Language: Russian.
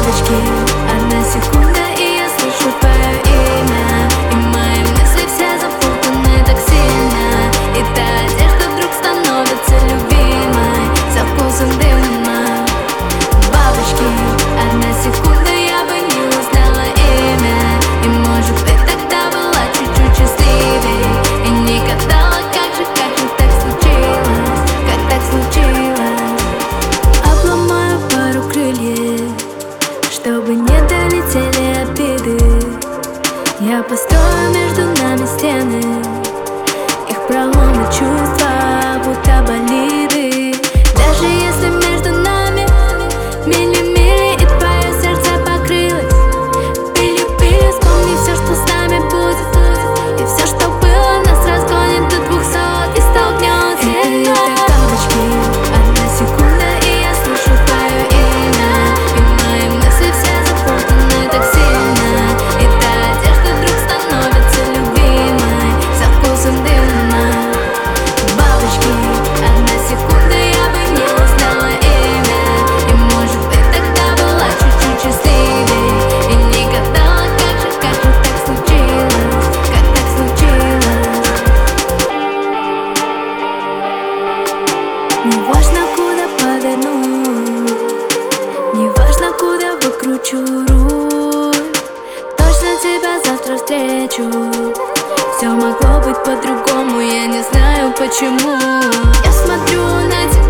Бабочки, одна секунда, и я слышу твое имя, и мои мысли все запутаны так сильно, и та одежда вдруг становится любимой, со вкусом дыма. Бабочки, одна секунда, я бы не узнала имя, и может быть тогда была чуть-чуть счастливей, и не гадала, как же так случилось, как так случилось. Обломаю пару крыльев, чтобы не долетели обиды. Я построю между нами стены, их проломы чувства, будто болиды. Даже если между нами мили-мили, и твое сердце покрылось пылью-пылью, вспомни все, что с нами будет, и все, что было, нас разгонит до 200 и столкнет. И так, бабочки, одна секунда, и я слышу твое имя, и мои мысли все запутаны так сильно, и та одежда вдруг становится любимой, со вкусом дыма. Бабочки, одна секунда, я бы не узнала имя, и может быть тогда была чуть-чуть счастливей, и не гадала, как же так случилось, как так случилось. Не важно, куда поверну, не важно, куда выкручу руль, точно тебя завтра встречу. Все могло быть по-другому, я не знаю почему. Я смотрю на тебя